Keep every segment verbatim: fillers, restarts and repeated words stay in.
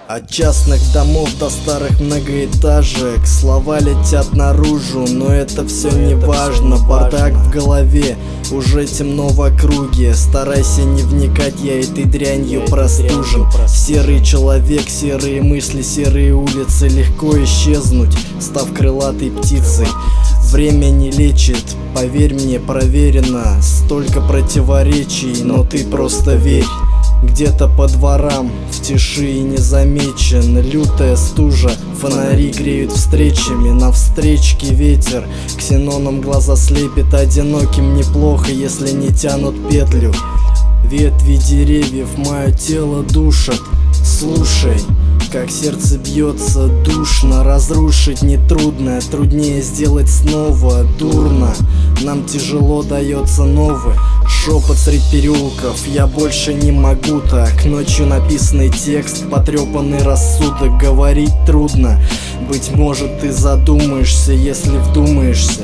От частных домов до старых многоэтажек слова летят наружу, но это все не важно. Бардак в голове, уже темно в округе. Старайся не вникать, я этой дрянью простужен. Серый человек, серые мысли, серые улицы. Легко исчезнуть, став крылатой птицей. Время не лечит, поверь мне, проверено. Столько противоречий, но ты просто верь. Где-то по дворам, в тиши и незамечен. Лютая стужа, фонари греют встречами. На встречке ветер, ксеноном глаза слепит. Одиноким неплохо, если не тянут петлю. Ветви деревьев мое тело душат. Слушай, как сердце бьется душно. Разрушить нетрудно, труднее сделать снова. Дурно, нам тяжело дается новый шепот средь переулков. Я больше не могу так. Ночью написанный текст, потрепанный рассудок. Говорить трудно, быть может ты задумаешься, если вдумаешься.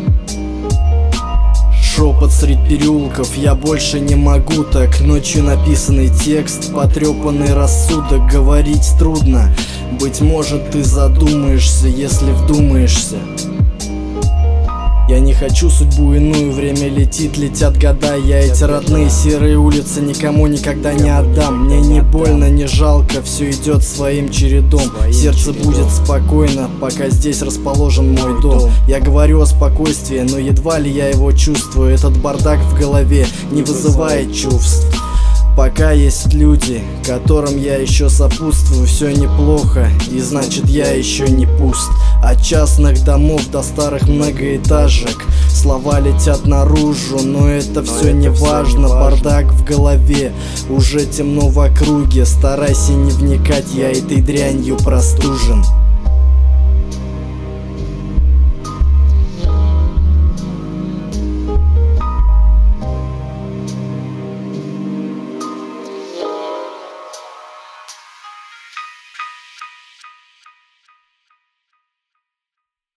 Шепот средь переулков, я больше не могу так. Ночью написанный текст, потрепанный рассудок. Говорить трудно, быть может ты задумаешься, если вдумаешься. Я не хочу судьбу иную, время летит, летят года. Я эти родные серые улицы никому никогда не отдам. Мне не больно, не жалко, все идет своим чередом. Сердце будет спокойно, пока здесь расположен мой дом. Я говорю о спокойствии, но едва ли я его чувствую. Этот бардак в голове не вызывает чувств. Пока есть люди, которым я еще сопутствую, все неплохо, и значит я еще не пуст. От частных домов до старых многоэтажек слова летят наружу, но это все не важно. Бардак в голове, уже темно в округе. Старайся не вникать, я этой дрянью простужен.